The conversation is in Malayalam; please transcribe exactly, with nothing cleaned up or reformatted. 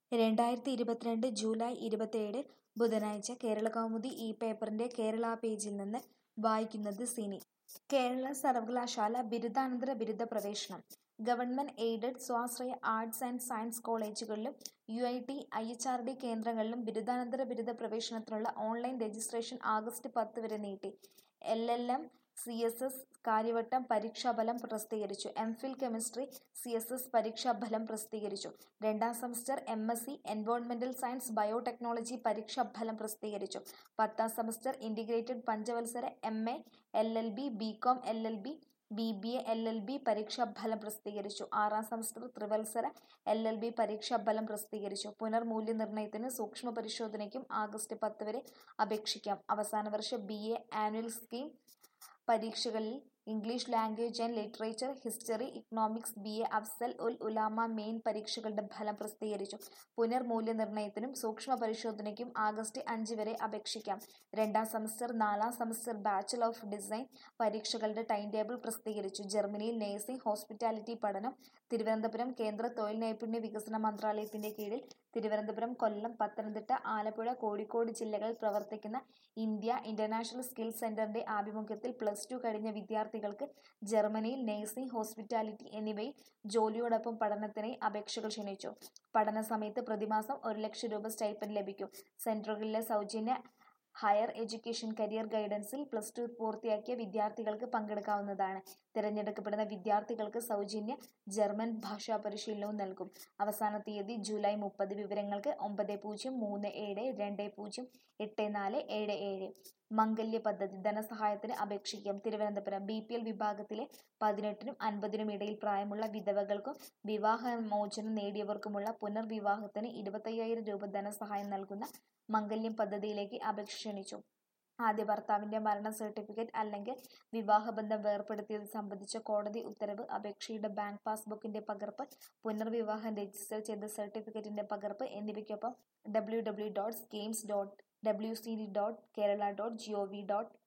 രണ്ടായിരത്തി ഇരുപത്തിരണ്ട് ജൂലൈ ഇരുപത്തിയേഴ് ബുധനാഴ്ച കേരളകൗമുദി ഈ പേപ്പറിന്റെ കേരള പേജിൽ നിന്ന് വായിക്കുന്നത് സിനി. കേരള സർവകലാശാല ബിരുദാനന്തര ബിരുദ പ്രവേശനം. ഗവൺമെന്റ് എയ്ഡഡ് സ്വാശ്രയ ആർട്സ് ആൻഡ് സയൻസ് കോളേജുകളിലും U I T, I H R D കേന്ദ്രങ്ങളിലും ബിരുദാനന്തര ബിരുദ പ്രവേശനത്തിനുള്ള ഓൺലൈൻ രജിസ്ട്രേഷൻ ആഗസ്റ്റ് പത്ത് വരെ നീട്ടി. L L M, C S S കാര്യവട്ടം പരീക്ഷാഫലം പ്രസിദ്ധീകരിച്ചു. M Phil chemistry, C S S പരീക്ഷാഫലം പ്രസിദ്ധീകരിച്ചു. രണ്ടാം സെമസ്റ്റർ എം എസ് സി എൻവയോൺമെന്റൽ സയൻസ് ബയോടെക്നോളജി പരീക്ഷാഫലം പ്രസിദ്ധീകരിച്ചു. പത്താം സെമസ്റ്റർ ഇന്റഗ്രേറ്റഡ് പഞ്ചവത്സര M A, L L B, B Com, L L B, B B A, L L B പരീക്ഷാഫലം പ്രസിദ്ധീകരിച്ചു. ആറാം സെമസ്റ്റർ ത്രിവത്സര എൽ എൽ ബി പരീക്ഷാഫലം പ്രസിദ്ധീകരിച്ചു. പുനർമൂല്യനിർണയത്തിനും സൂക്ഷ്മ പരിശോധനയ്ക്കും ആഗസ്റ്റ് പത്ത് വരെ അപേക്ഷിക്കാം. അവസാന വർഷ ബി എ ആനുവൽ സ്കീം പരീക്ഷകളിൽ English language and literature, history, economics, B A അഫ്സൽ ഉൽ ഉലമ മെയിൻ പരീക്ഷകളുടെ ഫലം പ്രസിദ്ധീകരിച്ചു. പുനർമൂല്യനിർണയത്തിനും സൂക്ഷ്മ പരിശോധനയ്ക്കും ആഗസ്റ്റ് അഞ്ച് വരെ അപേക്ഷിക്കാം. രണ്ടാം സെമസ്റ്റർ, നാലാം സെമസ്റ്റർ ബാച്ചലർ ഓഫ് ഡിസൈൻ പരീക്ഷകളുടെ ടൈം ടേബിൾ പ്രസിദ്ധീകരിച്ചു. ജർമ്മനിയിൽ നഴ്സിംഗ് ഹോസ്പിറ്റാലിറ്റി പഠനം. തിരുവനന്തപുരം കേന്ദ്ര തൊഴിൽ നൈപുണ്യ വികസന മന്ത്രാലയത്തിന്റെ കീഴിൽ തിരുവനന്തപുരം, കൊല്ലം, പത്തനംതിട്ട, ആലപ്പുഴ, കോഴിക്കോട് ജില്ലകളിൽ പ്രവർത്തിക്കുന്ന ഇന്ത്യ ഇന്റർനാഷണൽ സ്കിൽസ് സെന്ററിന്റെ ആഭിമുഖ്യത്തിൽ പ്ലസ് ടു കഴിഞ്ഞ വിദ്യാർത്ഥികൾക്ക് ജർമ്മനിയിൽ നഴ്സിംഗ്, ഹോസ്പിറ്റാലിറ്റി എന്നിവയിൽ ജോലിയോടൊപ്പം പഠനത്തിനായി അപേക്ഷകൾ ക്ഷണിച്ചു. പഠന സമയത്ത് പ്രതിമാസം ഒരു ലക്ഷം രൂപ സ്റ്റൈപ്പൻഡ് ലഭിക്കും. സെന്ററുകളിലെ സൗജന്യ ഹയർ എഡ്യൂക്കേഷൻ കരിയർ ഗൈഡൻസിൽ പ്ലസ് ടു പൂർത്തിയാക്കിയ വിദ്യാർത്ഥികൾക്ക് പങ്കെടുക്കാവുന്നതാണ്. തിരഞ്ഞെടുക്കപ്പെടുന്ന വിദ്യാർത്ഥികൾക്ക് സൗജന്യ ജർമ്മൻ ഭാഷാ പരിശീലനവും നൽകും. അവസാന തീയതി ജൂലൈ മുപ്പത്. വിവരങ്ങൾക്ക് ഒമ്പത് പൂജ്യം മൂന്ന് ഏഴ് രണ്ട് പൂജ്യം എട്ട് നാല് ഏഴ് ഏഴ്. മംഗല്യ പദ്ധതി ധനസഹായത്തിന് അപേക്ഷിക്കാം. തിരുവനന്തപുരം ബി പി എൽ വിഭാഗത്തിലെ പതിനെട്ടിനും അൻപതിനും ഇടയിൽ പ്രായമുള്ള വിധവകൾക്കും വിവാഹമോചനം നേടിയവർക്കുമുള്ള പുനർവിവാഹത്തിന് ഇരുപത്തയ്യായിരം രൂപ ധനസഹായം നൽകുന്ന മംഗല്യം പദ്ധതിയിലേക്ക് അപേക്ഷ ക്ഷണിച്ചു. ആദ്യ ഭർത്താവിന്റെ മരണ സർട്ടിഫിക്കറ്റ് അല്ലെങ്കിൽ വിവാഹബന്ധം വേർപെടുത്തിയത് സംബന്ധിച്ച കോടതി ഉത്തരവ്, അപേക്ഷയുടെ ബാങ്ക് പാസ്ബുക്കിന്റെ പകർപ്പ്, പുനർവിവാഹം രജിസ്റ്റർ ചെയ്ത സർട്ടിഫിക്കറ്റിന്റെ പകർപ്പ് എന്നിവയ്ക്കൊപ്പം W W W dot schemes dot W C D dot Kerala dot G O V dot